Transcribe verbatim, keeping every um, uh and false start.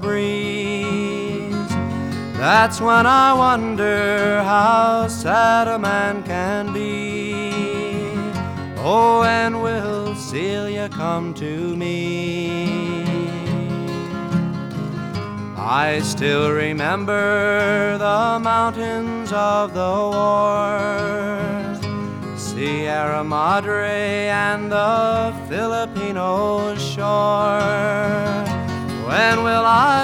breeze. That's when I wonder how sad a man can be. Oh, when will Celia come to me? I still remember the mountains of the war, Sierra Madre and the Filipino shore. When will I